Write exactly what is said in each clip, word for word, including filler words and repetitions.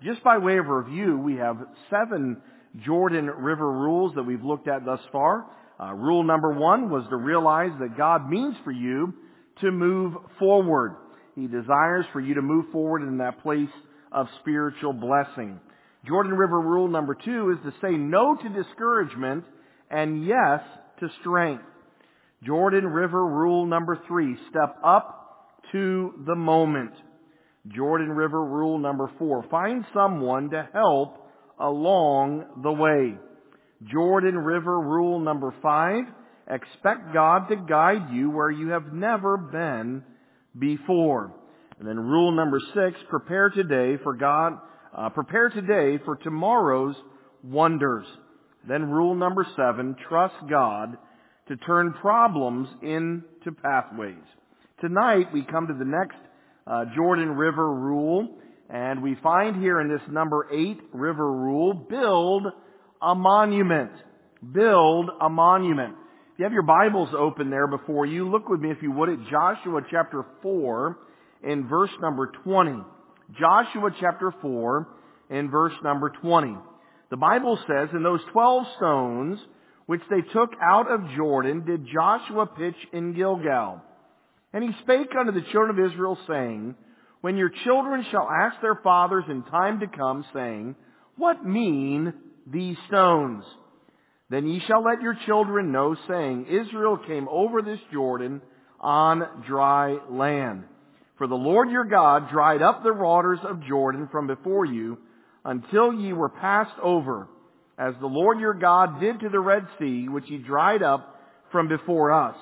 Just by way of review, we have seven Jordan River rules that we've looked at thus far. Uh, rule number one was to realize that God means for you to move forward. He desires for you to move forward in that place of spiritual blessing. Jordan River rule number two is to say no to discouragement and yes to strength. Jordan River rule number three, step up to the moment. Jordan River rule number four, find someone to help along the way. Jordan River rule number five, expect God to guide you where you have never been before. And then rule number six, prepare today for God, uh, prepare today for tomorrow's wonders. Then rule number seven, trust God to turn problems into pathways. Tonight we come to the next uh, Jordan River rule, and we find here in this number eight river rule, build a monument. Build a monument. If you have your Bibles open there before you, look with me if you would at Joshua chapter four in verse number twenty. Joshua chapter four in verse number twenty. The Bible says, "And those twelve stones which they took out of Jordan did Joshua pitch in Gilgal. And he spake unto the children of Israel, saying, When your children shall ask their fathers in time to come, saying, What mean these stones? Then ye shall let your children know, saying, Israel came over this Jordan on dry land. For the Lord your God dried up the waters of Jordan from before you, until ye were passed over, as the Lord your God did to the Red Sea, which he dried up from before us,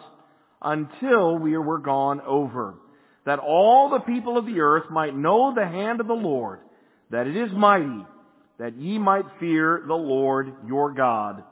until we were gone over, that all the people of the earth might know the hand of the Lord, that it is mighty, that ye might fear the Lord your God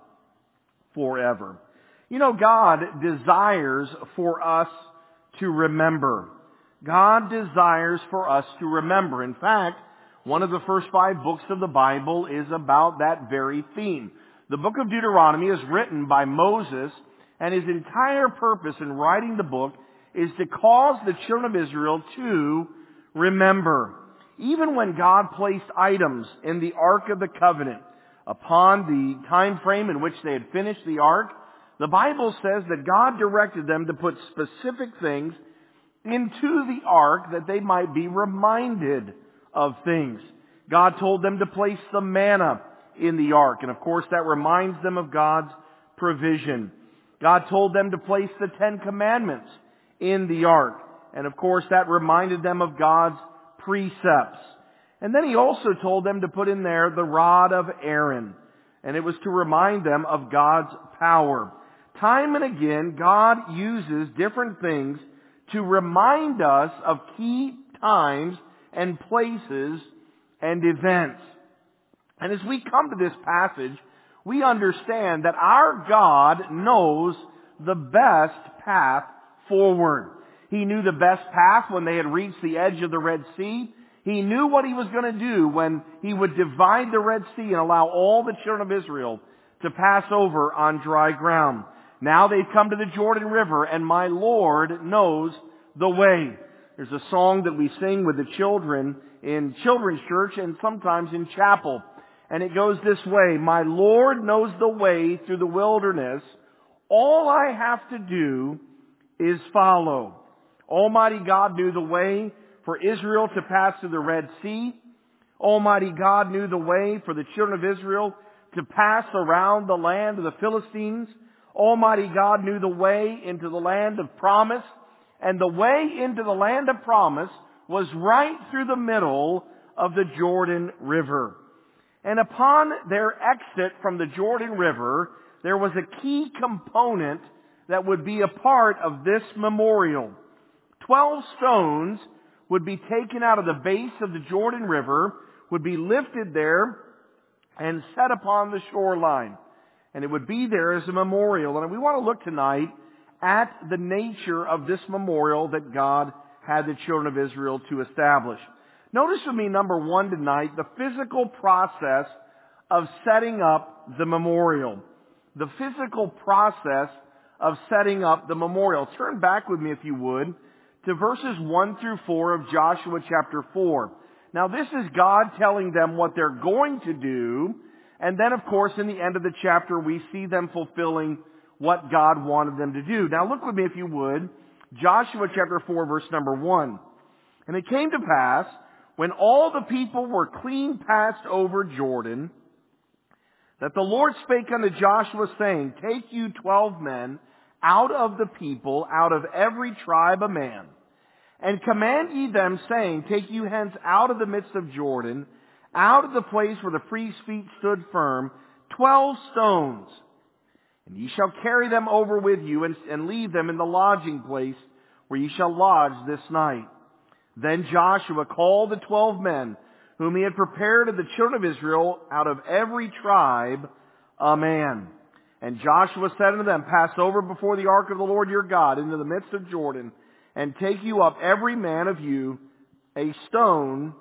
forever." You know, God desires for us to remember. God desires for us to remember. In fact, one of the first five books of the Bible is about that very theme. The book of Deuteronomy is written by Moses, and his entire purpose in writing the book is to cause the children of Israel to remember. Even when God placed items in the Ark of the Covenant upon the time frame in which they had finished the Ark, the Bible says that God directed them to put specific things into the Ark that they might be reminded of things. God told them to place the manna in the Ark, and of course that reminds them of God's provision. God told them to place the Ten Commandments in the Ark, and of course that reminded them of God's precepts. And then he also told them to put in there the rod of Aaron, and it was to remind them of God's power. Time and again, God uses different things to remind us of key times and places and events. And as we come to this passage, we understand that our God knows the best path forward. He knew the best path when they had reached the edge of the Red Sea. He knew what he was going to do when he would divide the Red Sea and allow all the children of Israel to pass over on dry ground. Now they've come to the Jordan River, and my Lord knows the way. There's a song that we sing with the children in children's church and sometimes in chapel. And it goes this way: My Lord knows the way through the wilderness. All I have to do is follow. Almighty God knew the way for Israel to pass through the Red Sea. Almighty God knew the way for the children of Israel to pass around the land of the Philistines. Almighty God knew the way into the land of promise. And the way into the land of promise was right through the middle of the Jordan River. And upon their exit from the Jordan River, there was a key component that would be a part of this memorial. Twelve stones would be taken out of the base of the Jordan River, would be lifted there and set upon the shoreline. And it would be there as a memorial. And we want to look tonight at the nature of this memorial that God had the children of Israel to establish. Notice with me, number one tonight, the physical process of setting up the memorial. The physical process of setting up the memorial. Turn back with me, if you would, to verses one through four of Joshua chapter four. Now this is God telling them what they're going to do. And then of course in the end of the chapter we see them fulfilling what God wanted them to do. Now look with me if you would. Joshua chapter four verse number one. And it came to pass when all the people were clean passed over Jordan, that the Lord spake unto Joshua, saying, Take you twelve men out of the people, out of every tribe a man, and command ye them, saying, Take you hence out of the midst of Jordan, out of the place where the priest's feet stood firm, twelve stones. And ye shall carry them over with you, and, and leave them in the lodging place where ye shall lodge this night. Then Joshua called the twelve men, whom he had prepared of the children of Israel, out of every tribe a man. And Joshua said unto them, Pass over before the ark of the Lord your God into the midst of Jordan, and take you up every man of you a stone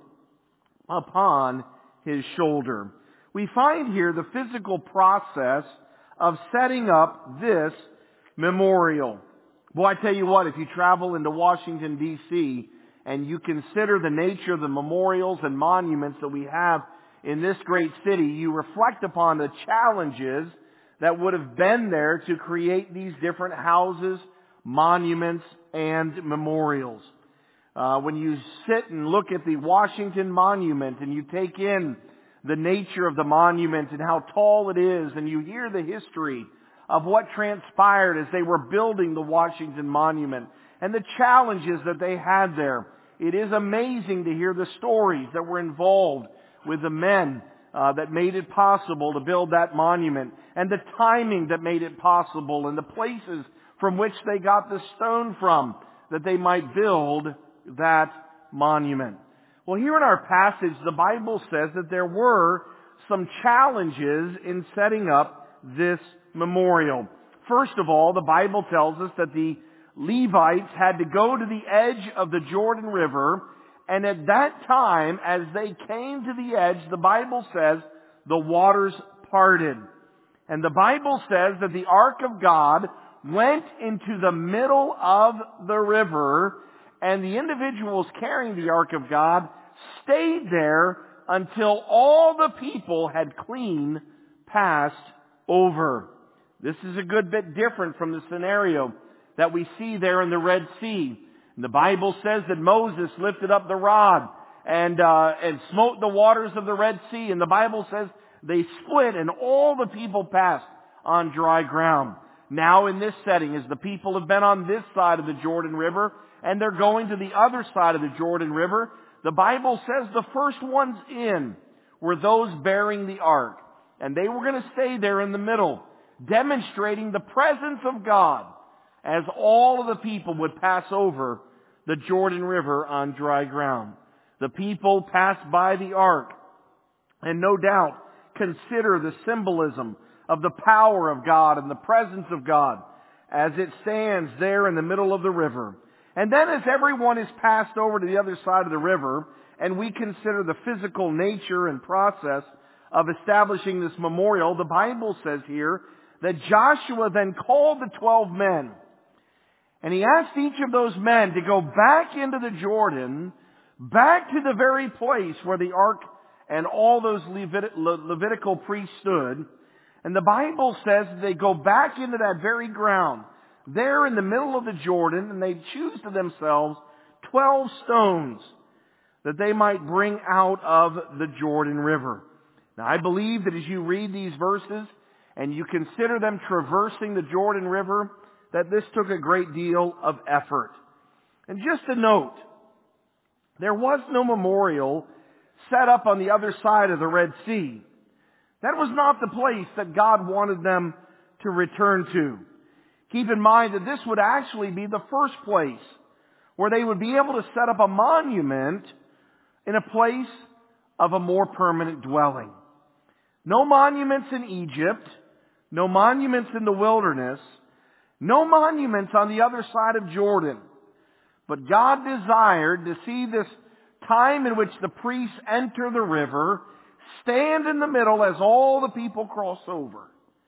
upon his shoulder. We find here the physical process of setting up this memorial. Well, I tell you what, if you travel into Washington, D C, and you consider the nature of the memorials and monuments that we have in this great city, you reflect upon the challenges that would have been there to create these different houses, monuments, and memorials. Uh, when you sit and look at the Washington Monument and you take in the nature of the monument and how tall it is, and you hear the history of what transpired as they were building the Washington Monument and the challenges that they had there, it is amazing to hear the stories that were involved with the men uh, that made it possible to build that monument, and the timing that made it possible, and the places from which they got the stone from that they might build that monument. Well, here in our passage, the Bible says that there were some challenges in setting up this memorial. First of all, the Bible tells us that the Levites had to go to the edge of the Jordan River, and at that time, as they came to the edge, the Bible says the waters parted. And the Bible says that the ark of God went into the middle of the river, and the individuals carrying the ark of God stayed there until all the people had clean passed over. This is a good bit different from the scenario that we see there in the Red Sea. And the Bible says that Moses lifted up the rod and uh, and smote the waters of the Red Sea. And the Bible says they split and all the people passed on dry ground. Now in this setting, as the people have been on this side of the Jordan River and they're going to the other side of the Jordan River, the Bible says the first ones in were those bearing the ark. And they were going to stay there in the middle, demonstrating the presence of God as all of the people would pass over the Jordan River on dry ground. The people passed by the ark and no doubt consider the symbolism of the power of God and the presence of God as it stands there in the middle of the river. And then as everyone is passed over to the other side of the river, and we consider the physical nature and process of establishing this memorial, the Bible says here that Joshua then called the twelve men. And he asked each of those men to go back into the Jordan, back to the very place where the ark and all those Levit- Le- Levitical priests stood. And the Bible says that they go back into that very ground, there in the middle of the Jordan, and they choose to themselves twelve stones that they might bring out of the Jordan River. Now I believe that as you read these verses and you consider them traversing the Jordan River, that this took a great deal of effort. And just a note, there was no memorial set up on the other side of the Red Sea. That was not the place that God wanted them to return to. Keep in mind that this would actually be the first place where they would be able to set up a monument in a place of a more permanent dwelling. No monuments in Egypt, no monuments in the wilderness, no monuments on the other side of Jordan. But God desired to see this time in which the priests enter the river, stand in the middle as all the people cross over.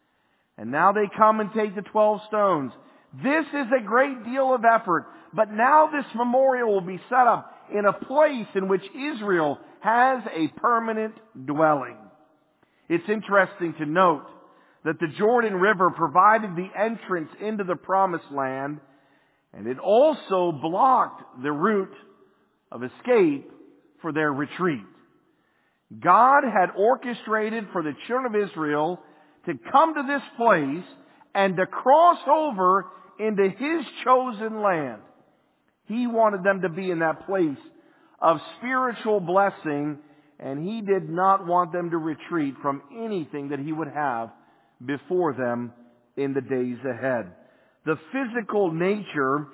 And now they come and take the twelve stones. This is a great deal of effort. But now this memorial will be set up in a place in which Israel has a permanent dwelling. It's interesting to note that the Jordan River provided the entrance into the Promised Land, and it also blocked the route of escape for their retreat. God had orchestrated for the children of Israel to come to this place and to cross over into His chosen land. He wanted them to be in that place of spiritual blessing, and He did not want them to retreat from anything that He would have before them in the days ahead. The physical nature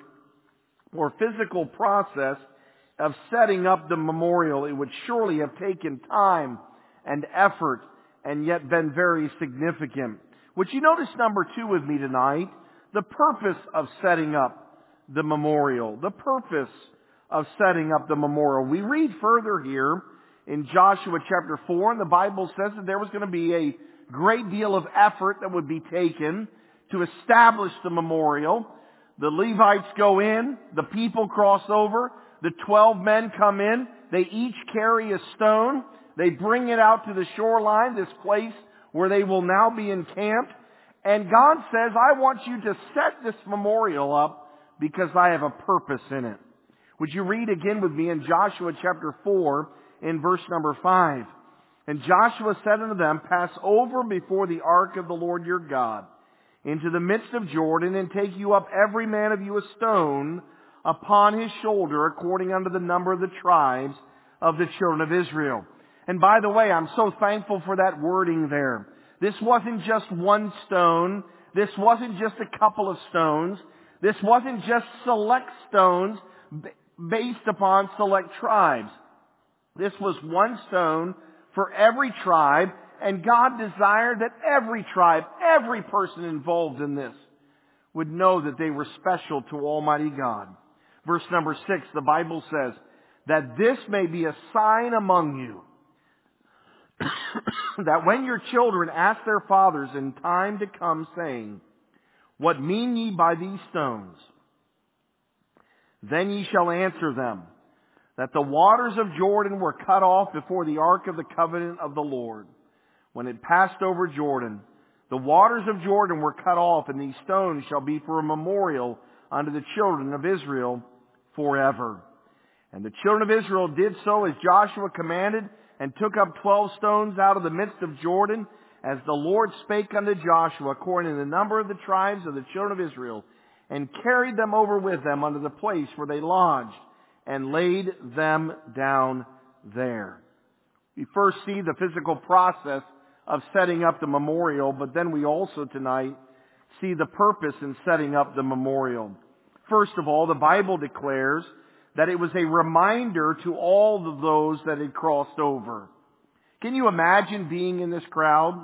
or physical process of setting up the memorial, it would surely have taken time and effort and yet been very significant. Would you notice number two with me tonight? The purpose of setting up the memorial. The purpose of setting up the memorial. We read further here in Joshua chapter four, and the Bible says that there was going to be a great deal of effort that would be taken to establish the memorial. The Levites go in, the people cross over, the twelve men come in, they each carry a stone, they bring it out to the shoreline, this place where they will now be encamped, and God says, I want you to set this memorial up because I have a purpose in it. Would you read again with me in Joshua chapter four in verse number five? And Joshua said unto them, Pass over before the ark of the Lord your God into the midst of Jordan, and take you up every man of you a stone upon his shoulder, according unto the number of the tribes of the children of Israel. And by the way, I'm so thankful for that wording there. This wasn't just one stone. This wasn't just a couple of stones. This wasn't just select stones based upon select tribes. This was one stone for every tribe, and God desired that every tribe, every person involved in this would know that they were special to Almighty God. Verse number six, the Bible says, that this may be a sign among you, that when your children ask their fathers in time to come, saying, What mean ye by these stones? Then ye shall answer them, that the waters of Jordan were cut off before the ark of the covenant of the Lord. When it passed over Jordan, the waters of Jordan were cut off, and these stones shall be for a memorial unto the children of Israel forever. And the children of Israel did so as Joshua commanded, and took up twelve stones out of the midst of Jordan, as the Lord spake unto Joshua, according to the number of the tribes of the children of Israel, and carried them over with them unto the place where they lodged, and laid them down there. We first see the physical process of setting up the memorial, but then we also tonight see the purpose in setting up the memorial. First of all, the Bible declares that it was a reminder to all of those that had crossed over. Can you imagine being in this crowd?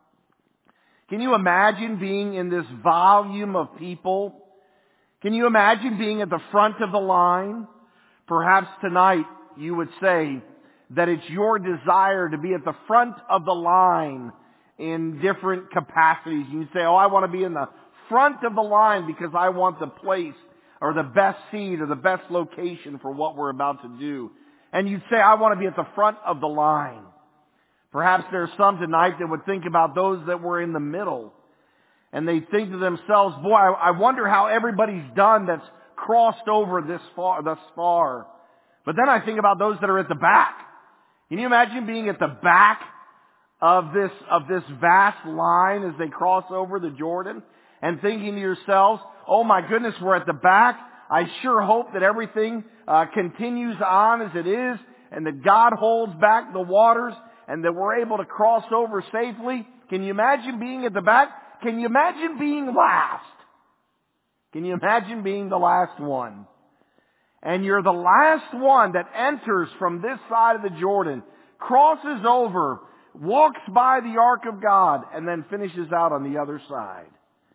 Can you imagine being in this volume of people? Can you imagine being at the front of the line? Perhaps tonight you would say that it's your desire to be at the front of the line in different capacities. You say, oh, I want to be in the front of the line because I want the place or the best seat or the best location for what we're about to do. And you'd say, I want to be at the front of the line. Perhaps there's some tonight that would think about those that were in the middle. And they think to themselves, boy, I, I wonder how everybody's done that's crossed over this far, thus far. But then I think about those that are at the back. Can you imagine being at the back of this, of this vast line as they cross over the Jordan and thinking to yourselves, oh my goodness, we're at the back. I sure hope that everything uh, continues on as it is and that God holds back the waters and that we're able to cross over safely. Can you imagine being at the back? Can you imagine being last? Can you imagine being the last one? And you're the last one that enters from this side of the Jordan, crosses over, walks by the ark of God, and then finishes out on the other side.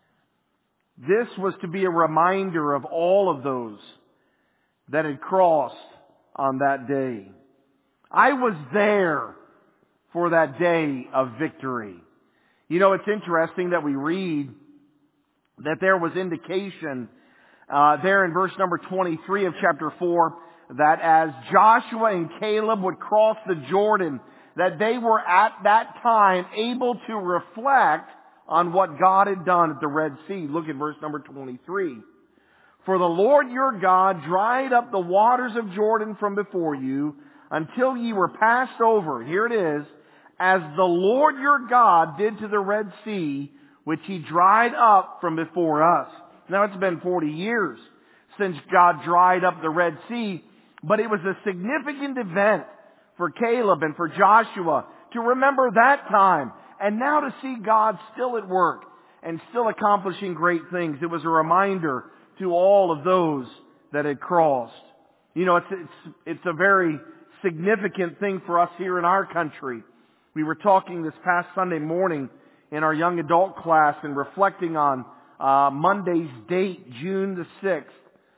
This was to be a reminder of all of those that had crossed on that day. I was there for that day of victory. You know, it's interesting that we read that there was indication uh, there in verse number twenty-three of chapter four that as Joshua and Caleb would cross the Jordan, that they were at that time able to reflect on what God had done at the Red Sea. Look at verse number twenty-three. For the Lord your God dried up the waters of Jordan from before you until ye were passed over. Here it is. As the Lord your God did to the Red Sea, which he dried up from before us. Now it's been forty years since God dried up the Red Sea, but it was a significant event for Caleb and for Joshua to remember that time, and now to see God still at work and still accomplishing great things. It was a reminder to all of those that had crossed. You know, it's, it's, it's a very significant thing for us here in our country. We were talking this past Sunday morning in our young adult class and reflecting on uh, Monday's date, June the sixth,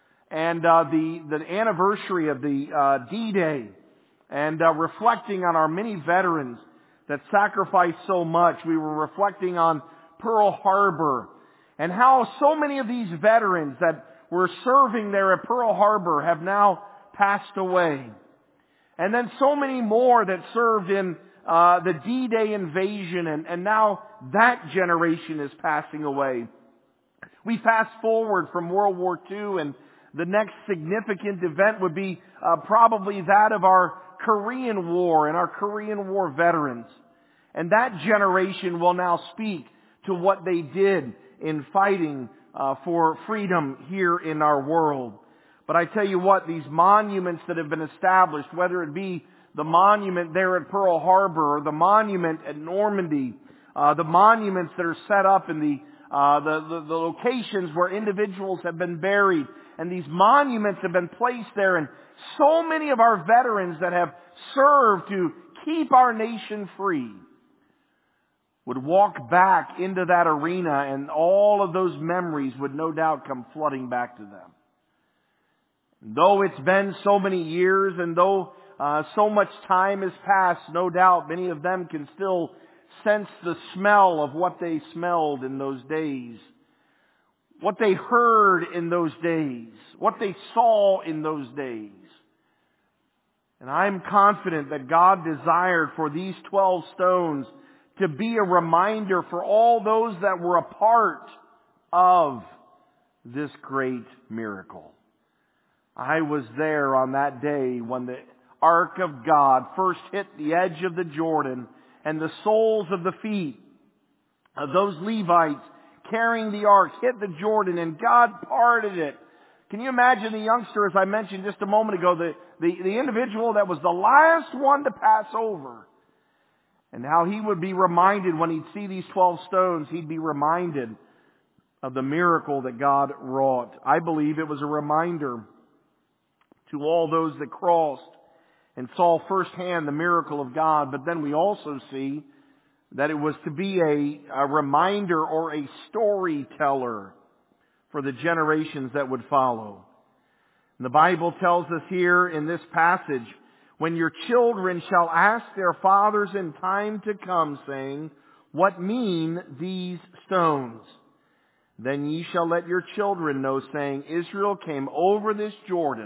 and uh, the, the anniversary of the uh, D-Day, and uh, reflecting on our many veterans that sacrificed so much. We were reflecting on Pearl Harbor and how so many of these veterans that were serving there at Pearl Harbor have now passed away. And then so many more that served in uh, the D-Day invasion, and, and now that generation is passing away. We fast forward from World War Two, and the next significant event would be uh, probably that of our Korean War and our Korean War veterans. And that generation will now speak to what they did in fighting uh, for freedom here in our world. But I tell you what, these monuments that have been established, whether it be the monument there at Pearl Harbor or the monument at Normandy, uh, the monuments that are set up in the, uh, the, the, the locations where individuals have been buried, and these monuments have been placed there, and so many of our veterans that have served to keep our nation free would walk back into that arena, and all of those memories would no doubt come flooding back to them. And though it's been so many years, and though uh, so much time has passed, no doubt many of them can still sense the smell of what they smelled in those days, what they heard in those days, what they saw in those days. And I'm confident that God desired for these twelve stones to be a reminder for all those that were a part of this great miracle. I was there on that day when the Ark of God first hit the edge of the Jordan, and the soles of the feet of those Levites carrying the Ark hit the Jordan, and God parted it. Can you imagine the youngster, as I mentioned just a moment ago, the, the, the individual that was the last one to pass over? And how he would be reminded when he'd see these twelve stones, he'd be reminded of the miracle that God wrought. I believe it was a reminder to all those that crossed and saw firsthand the miracle of God. But then we also see that it was to be a, a reminder or a storyteller for the generations that would follow. And the Bible tells us here in this passage, when your children shall ask their fathers in time to come, saying, what mean these stones? Then ye shall let your children know, saying, Israel came over this Jordan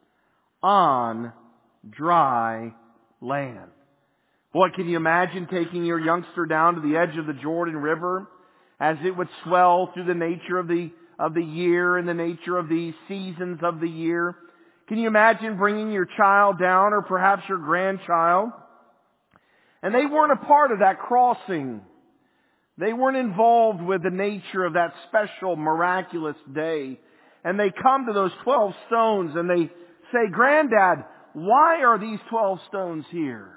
on dry land. What can you imagine taking your youngster down to the edge of the Jordan River as it would swell through the nature of the of the year and the nature of the seasons of the year? Can you imagine bringing your child down, or perhaps your grandchild? And they weren't a part of that crossing. They weren't involved with the nature of that special, miraculous day. And they come to those twelve stones and they say, Granddad, why are these twelve stones here?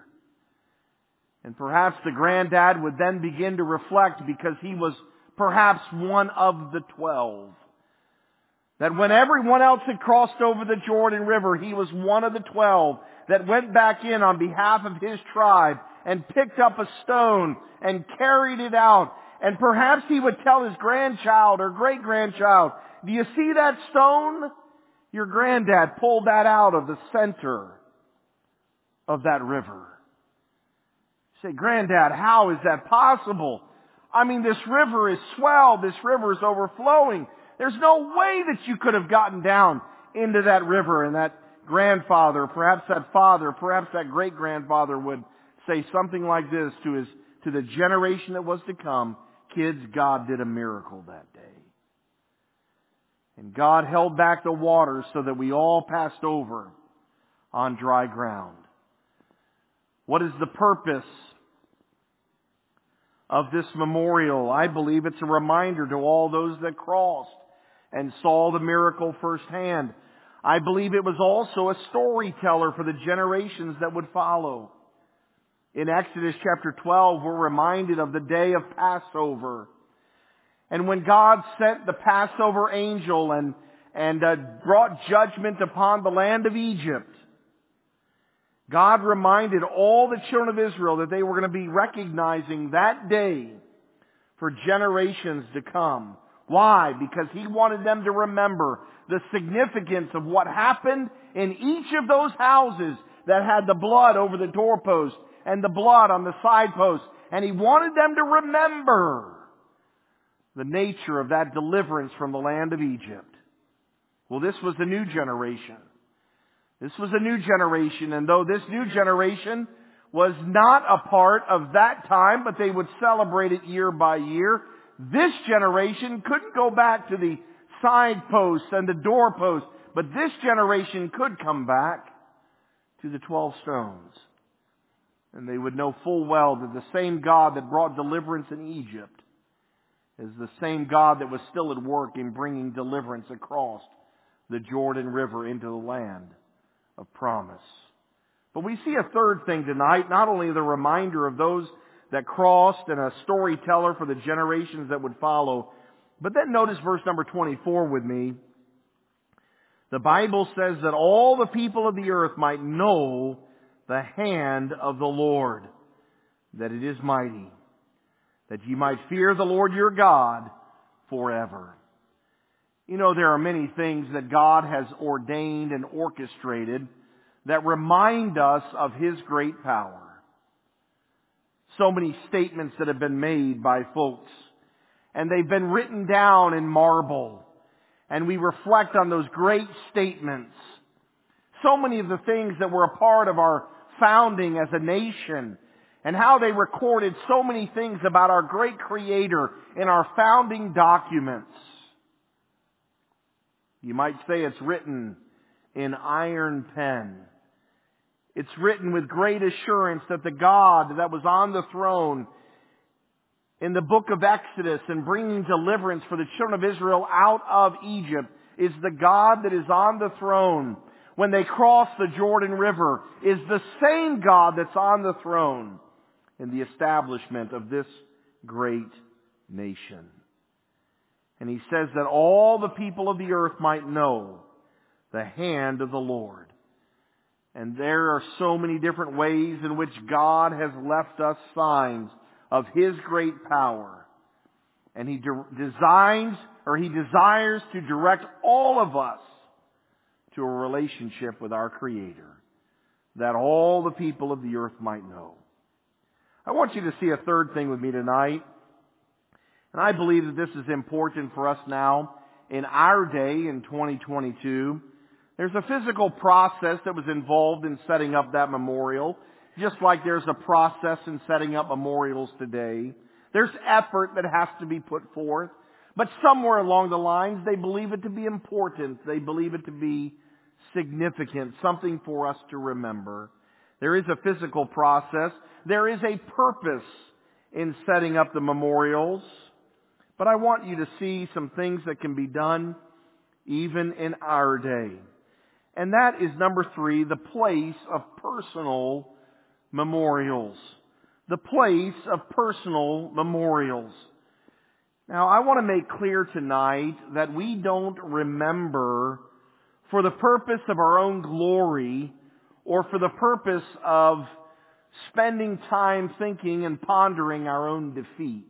And perhaps the granddad would then begin to reflect, because he was perhaps one of the twelve. That when everyone else had crossed over the Jordan River, he was one of the twelve that went back in on behalf of his tribe and picked up a stone and carried it out. And perhaps he would tell his grandchild or great-grandchild, do you see that stone? Your granddad pulled that out of the center of that river. You say, Granddad, how is that possible? I mean, this river is swelled. This river is overflowing. There's no way that you could have gotten down into that river. And that grandfather, perhaps that father, perhaps that great-grandfather would say something like this to his, to the generation that was to come, kids, God did a miracle that day. And God held back the waters so that we all passed over on dry ground. What is the purpose of this memorial? I believe it's a reminder to all those that crossed and saw the miracle firsthand. I believe it was also a storyteller for the generations that would follow. In Exodus chapter twelve, we're reminded of the day of Passover. And when God sent the Passover angel and, and uh, brought judgment upon the land of Egypt, God reminded all the children of Israel that they were going to be recognizing that day for generations to come. Why? Because He wanted them to remember the significance of what happened in each of those houses that had the blood over the doorpost and the blood on the side post. And He wanted them to remember the nature of that deliverance from the land of Egypt. Well, this was the new generation. This was a new generation, and though this new generation was not a part of that time, but they would celebrate it year by year, this generation couldn't go back to the side posts and the doorposts, but this generation could come back to the twelve stones. And they would know full well that the same God that brought deliverance in Egypt is the same God that was still at work in bringing deliverance across the Jordan River into the land of promise. But we see a third thing tonight, not only the reminder of those that crossed and a storyteller for the generations that would follow, but then notice verse number twenty-four with me. The Bible says that all the people of the earth might know the hand of the Lord, that it is mighty, that ye might fear the Lord your God forever. You know, there are many things that God has ordained and orchestrated that remind us of His great power. So many statements that have been made by folks, and they've been written down in marble, and we reflect on those great statements. So many of the things that were a part of our founding as a nation, and how they recorded so many things about our great Creator in our founding documents. You might say it's written in iron pen. It's written with great assurance that the God that was on the throne in the book of Exodus and bringing deliverance for the children of Israel out of Egypt is the God that is on the throne when they cross the Jordan River, is the same God that's on the throne in the establishment of this great nation. And He says that all the people of the earth might know the hand of the Lord. And there are so many different ways in which God has left us signs of His great power. And He de- designs, or He desires to direct all of us to a relationship with our Creator, that all the people of the earth might know. I want you to see a third thing with me tonight. And I believe that this is important for us now in our day in twenty twenty-two. There's a physical process that was involved in setting up that memorial, just like there's a process in setting up memorials today. There's effort that has to be put forth, but somewhere along the lines they believe it to be important. They believe it to be significant, something for us to remember. There is a physical process. There is a purpose in setting up the memorials. But I want you to see some things that can be done even in our day. And that is number three, the place of personal memorials. The place of personal memorials. Now, I want to make clear tonight that we don't remember for the purpose of our own glory or for the purpose of spending time thinking and pondering our own defeats.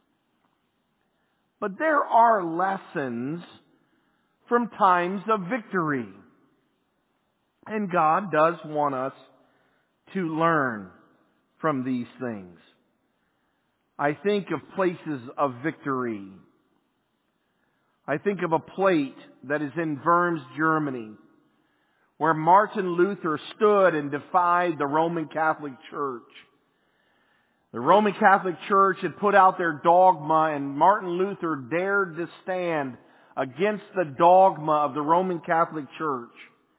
But there are lessons from times of victory. And God does want us to learn from these things. I think of places of victory. I think of a plate that is in Worms, Germany, where Martin Luther stood and defied the Roman Catholic Church. The Roman Catholic Church had put out their dogma, and Martin Luther dared to stand against the dogma of the Roman Catholic Church.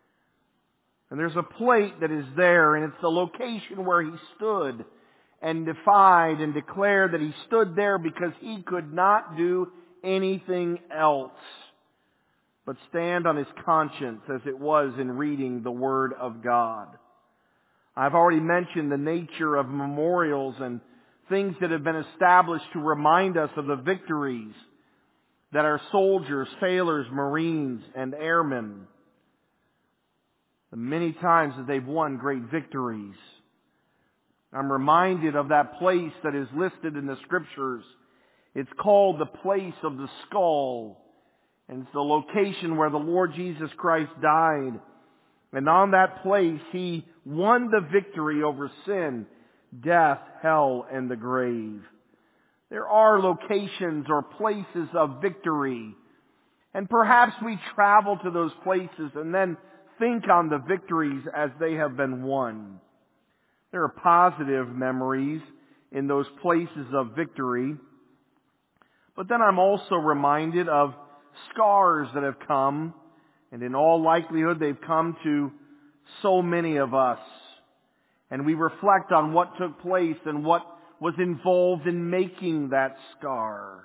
And there's a plate that is there, and it's the location where he stood and defied and declared that he stood there because he could not do anything else but stand on his conscience as it was in reading the Word of God. I've already mentioned the nature of memorials and things that have been established to remind us of the victories that our soldiers, sailors, Marines, and airmen, the many times that they've won great victories. I'm reminded of that place that is listed in the Scriptures. It's called the place of the skull. And it's the location where the Lord Jesus Christ died. And on that place, He won the victory over sin, death, hell, and the grave. There are locations or places of victory. And perhaps we travel to those places and then think on the victories as they have been won. There are positive memories in those places of victory. But then I'm also reminded of scars that have come, and in all likelihood they've come to so many of us. And we reflect on what took place and what was involved in making that scar.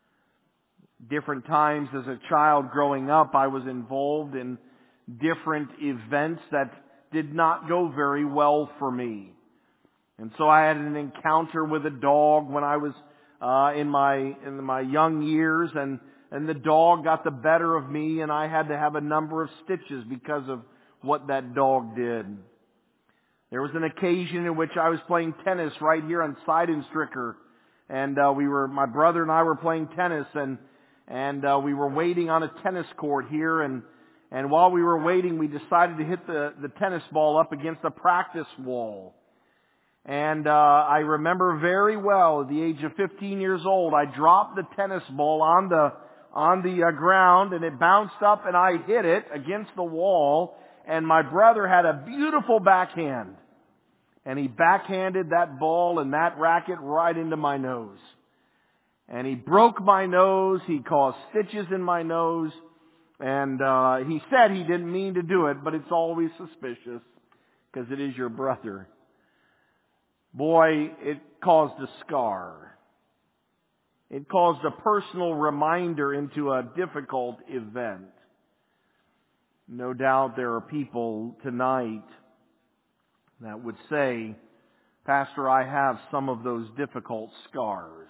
Different times as a child growing up, I was involved in different events that did not go very well for me. And so I had an encounter with a dog when I was uh, in my in my young years, and and the dog got the better of me, and I had to have a number of stitches because of what that dog did. There was an occasion in which I was playing tennis right here on Seidenstricker, and uh, we were my brother and I were playing tennis, and and uh, we were waiting on a tennis court here, and and while we were waiting, we decided to hit the the tennis ball up against a practice wall. And uh, I remember very well, at the age of fifteen years old, I dropped the tennis ball on the on the uh, ground, and it bounced up, and I hit it against the wall. And my brother had a beautiful backhand, and he backhanded that ball and that racket right into my nose. And he broke my nose. He caused stitches in my nose, and uh, he said he didn't mean to do it, but it's always suspicious because it is your brother. Boy, it caused a scar. It caused a personal reminder into a difficult event. No doubt there are people tonight that would say, Pastor, I have some of those difficult scars.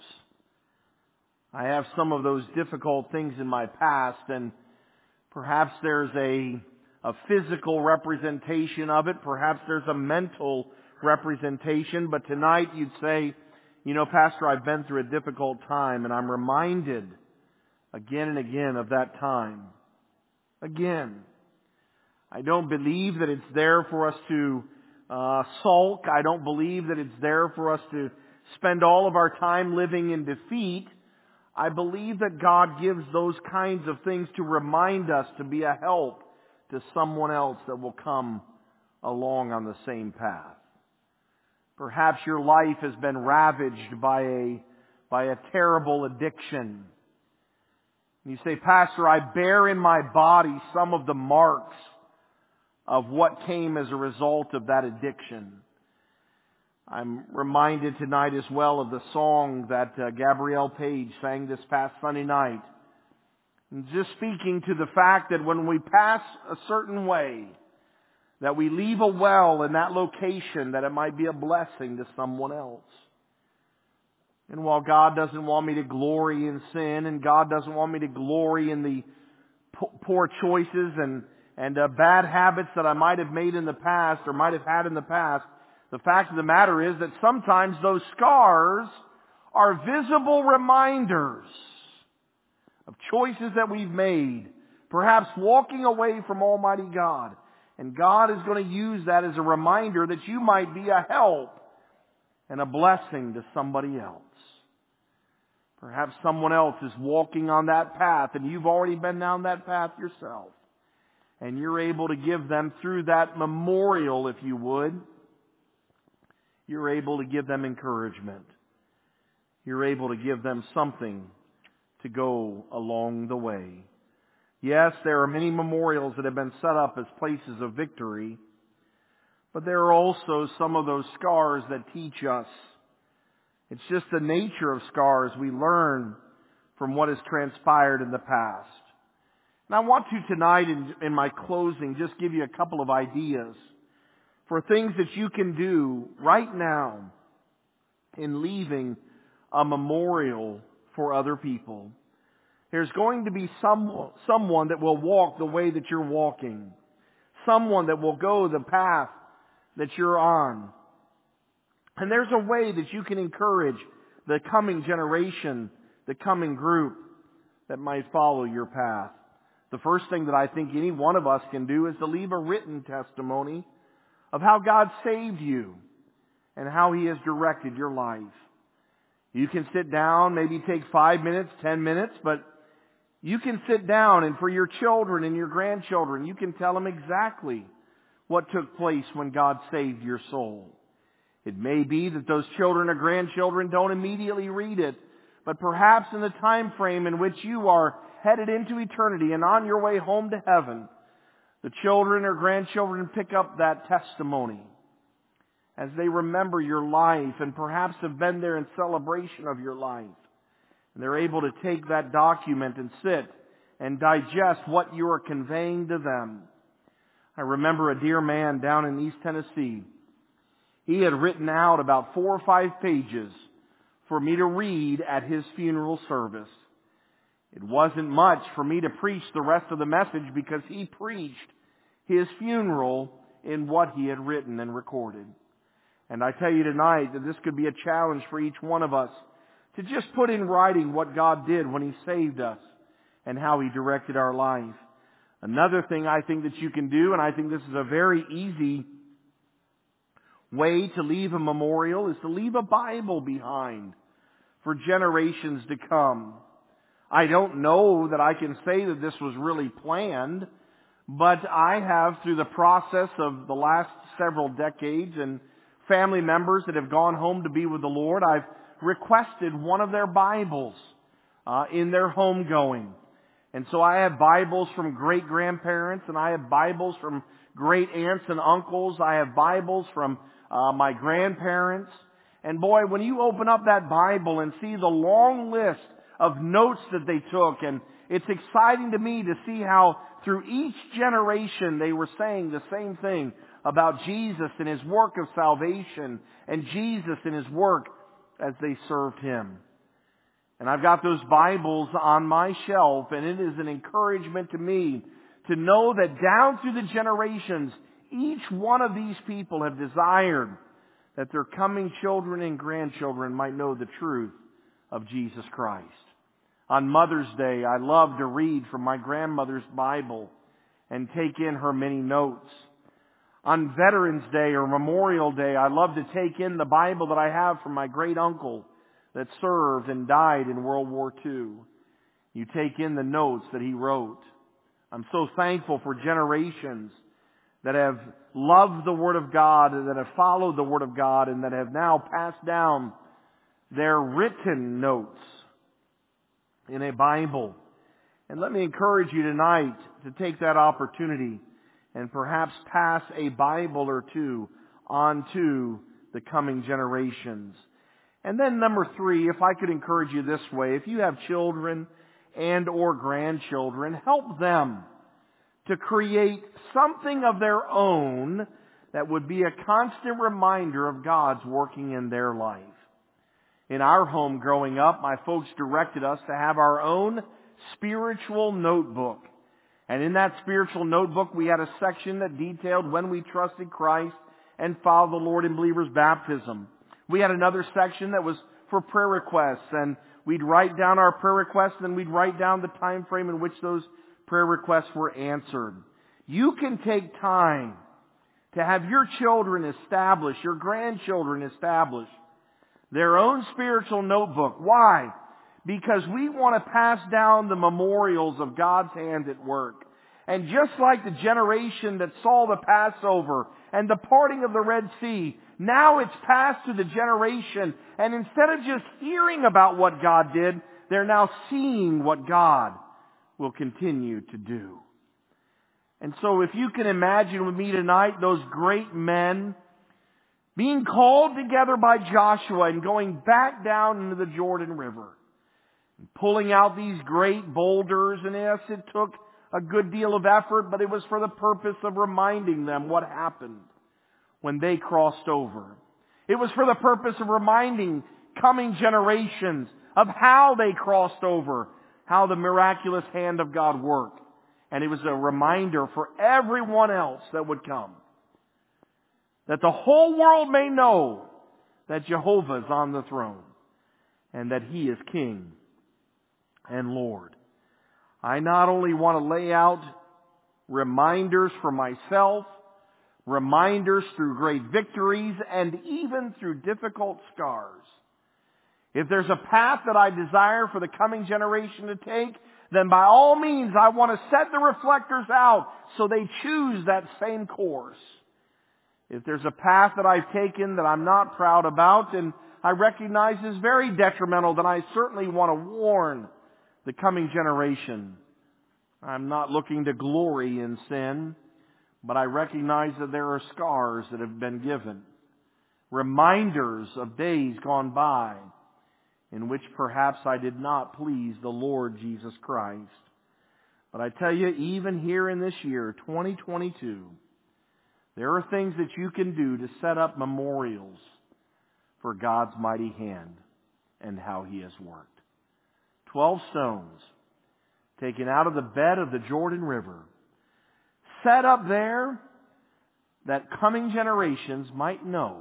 I have some of those difficult things in my past, and perhaps there's a, a physical representation of it. Perhaps there's a mental representation, but tonight you'd say, you know, Pastor, I've been through a difficult time, and I'm reminded again and again of that time. Again. I don't believe that it's there for us to uh, sulk. I don't believe that it's there for us to spend all of our time living in defeat. I believe that God gives those kinds of things to remind us to be a help to someone else that will come along on the same path. Perhaps your life has been ravaged by a, by a terrible addiction. You say, Pastor, I bear in my body some of the marks of what came as a result of that addiction. I'm reminded tonight as well of the song that uh, Gabrielle Page sang this past Sunday night. And just speaking to the fact that when we pass a certain way, that we leave a well in that location, that it might be a blessing to someone else. And while God doesn't want me to glory in sin, and God doesn't want me to glory in the poor choices and, and uh, bad habits that I might have made in the past or might have had in the past, the fact of the matter is that sometimes those scars are visible reminders of choices that we've made, perhaps walking away from Almighty God. And God is going to use that as a reminder that you might be a help and a blessing to somebody else. Perhaps someone else is walking on that path and you've already been down that path yourself. And you're able to give them through that memorial, if you would, you're able to give them encouragement. You're able to give them something to go along the way. Yes, there are many memorials that have been set up as places of victory, but there are also some of those scars that teach us. It's just the nature of scars. We learn from what has transpired in the past. And I want to tonight, in, in my closing, just give you a couple of ideas for things that you can do right now in leaving a memorial for other people. There's going to be some, someone that will walk the way that you're walking. Someone that will go the path that you're on. And there's a way that you can encourage the coming generation, the coming group that might follow your path. The first thing that I think any one of us can do is to leave a written testimony of how God saved you and how He has directed your life. You can sit down, maybe take five minutes, ten minutes, but you can sit down and for your children and your grandchildren, you can tell them exactly what took place when God saved your soul. It may be that those children or grandchildren don't immediately read it, but perhaps in the time frame in which you are headed into eternity and on your way home to heaven, the children or grandchildren pick up that testimony as they remember your life and perhaps have been there in celebration of your life. And they're able to take that document and sit and digest what you are conveying to them. I remember a dear man down in East Tennessee. He had written out about four or five pages for me to read at his funeral service. It wasn't much for me to preach the rest of the message because he preached his funeral in what he had written and recorded. And I tell you tonight that this could be a challenge for each one of us to just put in writing what God did when He saved us and how He directed our life. Another thing I think that you can do, and I think this is a very easy way to leave a memorial, is to leave a Bible behind for generations to come. I don't know that I can say that this was really planned, but I have, through the process of the last several decades and family members that have gone home to be with the Lord, I've requested one of their Bibles uh, in their homegoing. And so I have Bibles from great-grandparents, and I have Bibles from great-aunts and uncles. I have Bibles from uh, my grandparents. And boy, when you open up that Bible and see the long list of notes that they took, and it's exciting to me to see how through each generation they were saying the same thing about Jesus and His work of salvation, and Jesus and His work as they served Him. And I've got those Bibles on my shelf, and it is an encouragement to me to know that down through the generations, each one of these people have desired that their coming children and grandchildren might know the truth of Jesus Christ. On Mother's Day, I love to read from my grandmother's Bible and take in her many notes. On Veterans Day or Memorial Day, I love to take in the Bible that I have from my great uncle that served and died in World War Two. You take in the notes that he wrote. I'm so thankful for generations that have loved the Word of God, that have followed the Word of God, and that have now passed down their written notes in a Bible. And let me encourage you tonight to take that opportunity and perhaps pass a Bible or two on to the coming generations. And then number three, if I could encourage you this way, if you have children and or grandchildren, help them to create something of their own that would be a constant reminder of God's working in their life. In our home growing up, my folks directed us to have our own spiritual notebook. And in that spiritual notebook, we had a section that detailed when we trusted Christ and followed the Lord in believers' baptism. We had another section that was for prayer requests, and we'd write down our prayer requests, and we'd write down the time frame in which those prayer requests were answered. You can take time to have your children establish, your grandchildren establish their own spiritual notebook. Why? Because we want to pass down the memorials of God's hand at work. And just like the generation that saw the Passover and the parting of the Red Sea, now it's passed to the generation, and instead of just hearing about what God did, they're now seeing what God will continue to do. And so if you can imagine with me tonight those great men being called together by Joshua and going back down into the Jordan River, and pulling out these great boulders, and yes, it took a good deal of effort, but it was for the purpose of reminding them what happened when they crossed over. It was for the purpose of reminding coming generations of how they crossed over, how the miraculous hand of God worked. And it was a reminder for everyone else that would come, that the whole world may know that Jehovah is on the throne and that He is King and Lord. I not only want to lay out reminders for myself, reminders through great victories, and even through difficult scars. If there's a path that I desire for the coming generation to take, then by all means I want to set the reflectors out so they choose that same course. If there's a path that I've taken that I'm not proud about and I recognize is very detrimental, then I certainly want to warn the coming generation. I'm not looking to glory in sin, but I recognize that there are scars that have been given, reminders of days gone by in which perhaps I did not please the Lord Jesus Christ. But I tell you, even here in this year, twenty twenty-two, there are things that you can do to set up memorials for God's mighty hand and how He has worked. Twelve stones taken out of the bed of the Jordan River, set up there that coming generations might know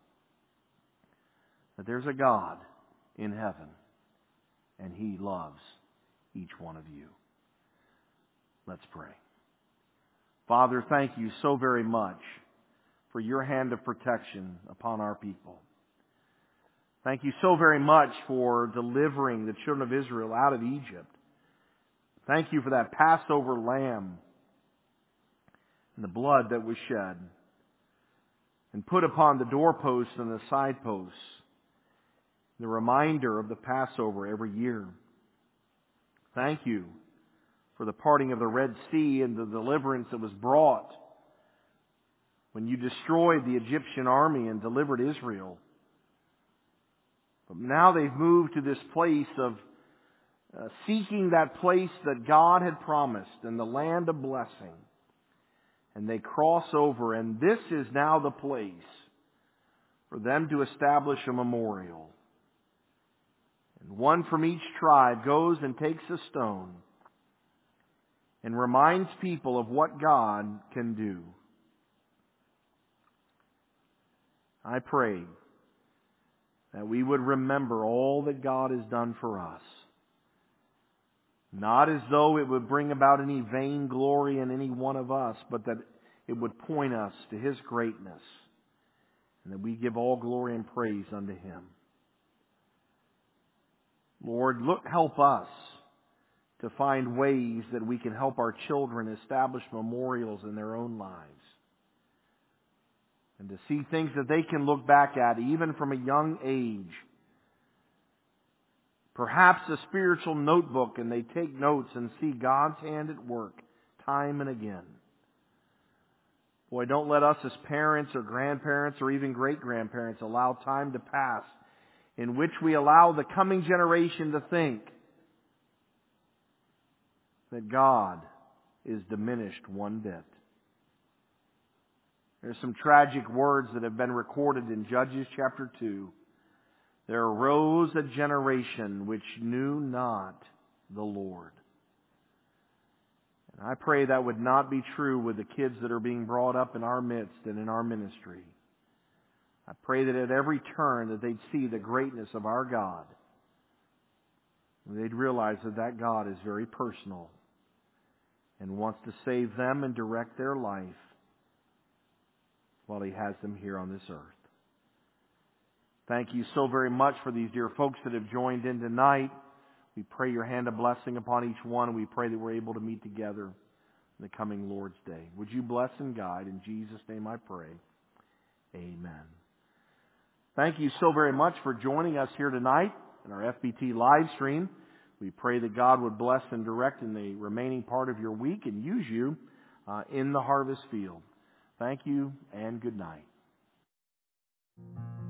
that there's a God in heaven and He loves each one of you. Let's pray. Father, thank you so very much for your hand of protection upon our people. Thank you so very much for delivering the children of Israel out of Egypt. Thank you for that Passover lamb and the blood that was shed and put upon the doorposts and the side posts, the reminder of the Passover every year. Thank you for the parting of the Red Sea and the deliverance that was brought when you destroyed the Egyptian army and delivered Israel. But now they've moved to this place of uh, seeking that place that God had promised in the land of blessing. And they cross over, and this is now the place for them to establish a memorial. And one from each tribe goes and takes a stone and reminds people of what God can do. I pray that we would remember all that God has done for us. Not as though it would bring about any vain glory in any one of us, but that it would point us to His greatness, and that we give all glory and praise unto Him. Lord, look, help us to find ways that we can help our children establish memorials in their own lives. And to see things that they can look back at, even from a young age. Perhaps a spiritual notebook, and they take notes and see God's hand at work time and again. Boy, don't let us as parents or grandparents or even great-grandparents allow time to pass in which we allow the coming generation to think that God is diminished one bit. There's some tragic words that have been recorded in Judges chapter two. There arose a generation which knew not the Lord. And I pray that would not be true with the kids that are being brought up in our midst and in our ministry. I pray that at every turn that they'd see the greatness of our God. And they'd realize that that God is very personal and wants to save them and direct their life while He has them here on this earth. Thank you so very much for these dear folks that have joined in tonight. We pray your hand of blessing upon each one, and we pray that we're able to meet together in the coming Lord's Day. Would you bless and guide? In Jesus' name I pray. Amen. Thank you so very much for joining us here tonight in our F B T live stream. We pray that God would bless and direct in the remaining part of your week and use you uh, in the harvest field. Thank you and good night.